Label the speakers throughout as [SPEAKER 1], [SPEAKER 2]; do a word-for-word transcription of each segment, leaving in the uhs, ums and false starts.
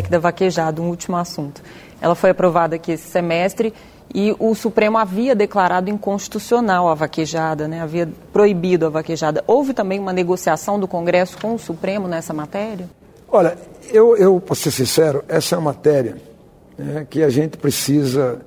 [SPEAKER 1] da vaquejada, um último assunto. Ela foi aprovada aqui esse semestre e o Supremo havia declarado inconstitucional a vaquejada, né? Havia proibido a vaquejada. Houve também uma negociação do Congresso com o Supremo nessa matéria?
[SPEAKER 2] Olha, eu, eu para ser sincero, essa é uma matéria, né, que a gente precisa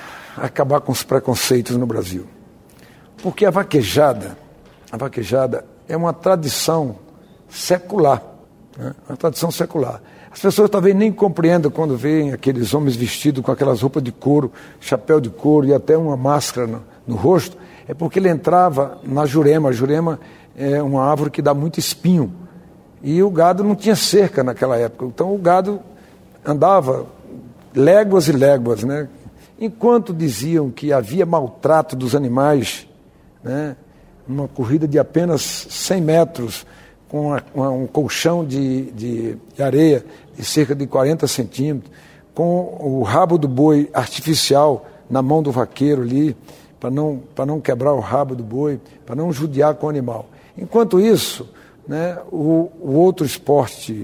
[SPEAKER 2] acabar com os preconceitos no Brasil. Porque a vaquejada, a vaquejada é uma tradição secular, né? Uma tradição secular. As pessoas talvez nem compreendam quando veem aqueles homens vestidos com aquelas roupas de couro, chapéu de couro e até uma máscara no, no rosto, é porque ele entrava na jurema. A jurema é uma árvore que dá muito espinho. E o gado não tinha cerca naquela época. Então o gado andava léguas e léguas, né? Enquanto diziam que havia maltrato dos animais, né? Uma corrida de apenas cem metros, com uma, uma, um colchão de, de, de areia de cerca de quarenta centímetros, com o rabo do boi artificial na mão do vaqueiro ali, para não, para não quebrar o rabo do boi, para não judiar com o animal. Enquanto isso, né, o, o outro esporte,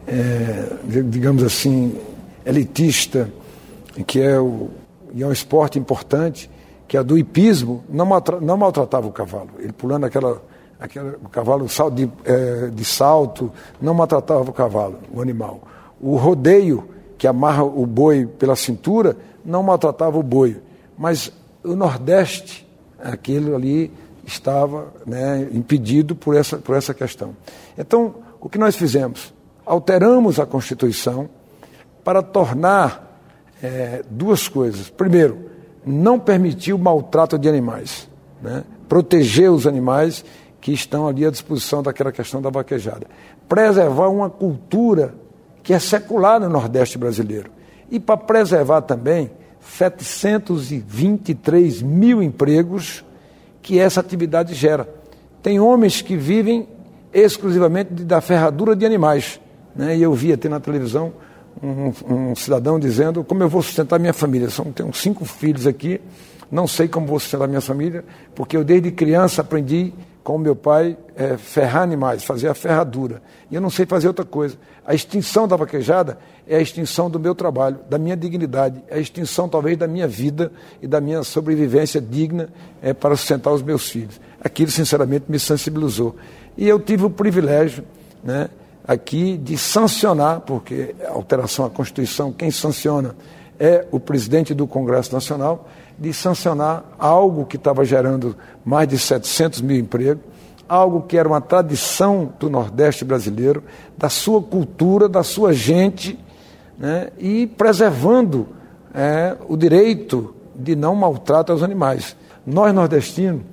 [SPEAKER 2] é, digamos assim, elitista, que é, o, e é um esporte importante, que é do hipismo, não, maltra, não maltratava o cavalo. Ele pulando aquela... Aquele, o cavalo de, é, de salto, não maltratava o cavalo, o animal. O rodeio, que amarra o boi pela cintura, não maltratava o boi. Mas o Nordeste, aquilo ali estava, né, impedido por essa, por essa questão. Então, o que nós fizemos? Alteramos a Constituição para tornar é, duas coisas. Primeiro, não permitir o maltrato de animais, né? Proteger os animais que estão ali à disposição daquela questão da vaquejada. Preservar uma cultura que é secular no Nordeste brasileiro. E para preservar também setecentos e vinte e três mil empregos que essa atividade gera. Tem homens que vivem exclusivamente da ferradura de animais, né? E eu vi até na televisão um, um cidadão dizendo: como eu vou sustentar minha família? São, tenho cinco filhos aqui, não sei como vou sustentar minha família, porque eu desde criança aprendi com o meu pai, é, ferrar animais, fazer a ferradura. E eu não sei fazer outra coisa. A extinção da vaquejada é a extinção do meu trabalho, da minha dignidade, é a extinção talvez da minha vida e da minha sobrevivência digna é, para sustentar os meus filhos. Aquilo, sinceramente, me sensibilizou. E eu tive o privilégio, né, aqui de sancionar, porque a alteração à Constituição, quem sanciona é o presidente do Congresso Nacional, de sancionar algo que estava gerando mais de setecentos mil empregos, algo que era uma tradição do Nordeste brasileiro, da sua cultura, da sua gente, né, e preservando é, o direito de não maltrato aos animais. Nós, nordestinos,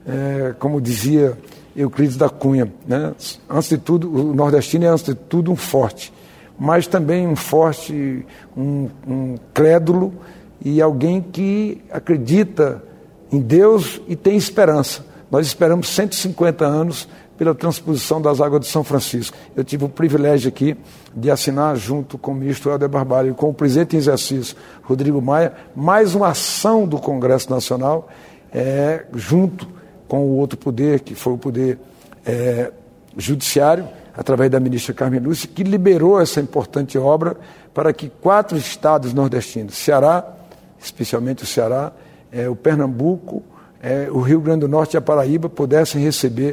[SPEAKER 2] é, como dizia Euclides da Cunha, né, antes de tudo, o nordestino é antes de tudo um forte, mas também um forte, um, um crédulo, e alguém que acredita em Deus e tem esperança. Nós esperamos cento e cinquenta anos pela transposição das águas de São Francisco. Eu tive o privilégio aqui de assinar, junto com o ministro Helder Barbalho e com o presidente em exercício, Rodrigo Maia, mais uma ação do Congresso Nacional, é, junto com o outro poder, que foi o poder é, judiciário, através da ministra Carmen Lúcia, que liberou essa importante obra para que quatro estados nordestinos, Ceará, especialmente o Ceará, é, o Pernambuco, é, o Rio Grande do Norte e a Paraíba pudessem receber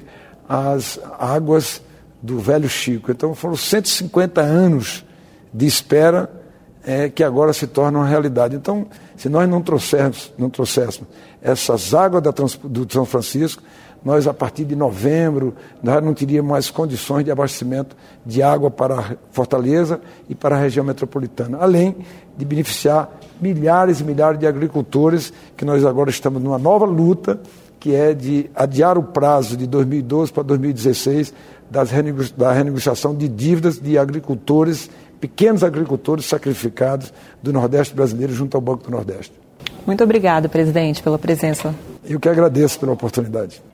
[SPEAKER 2] as águas do Velho Chico. Então foram cento e cinquenta anos de espera é, que agora se tornam uma realidade. Então, se nós não trouxermos, não trouxéssemos essas águas da, do São Francisco, nós, a partir de novembro, nós não teríamos mais condições de abastecimento de água para Fortaleza e para a região metropolitana, além de beneficiar milhares e milhares de agricultores, que nós agora estamos numa nova luta, que é de adiar o prazo de dois mil e doze para dois mil e dezesseis das renego... da renegociação de dívidas de agricultores, pequenos agricultores sacrificados do Nordeste brasileiro junto ao Banco do Nordeste.
[SPEAKER 1] Muito obrigado, presidente, pela presença.
[SPEAKER 2] Eu que agradeço pela oportunidade.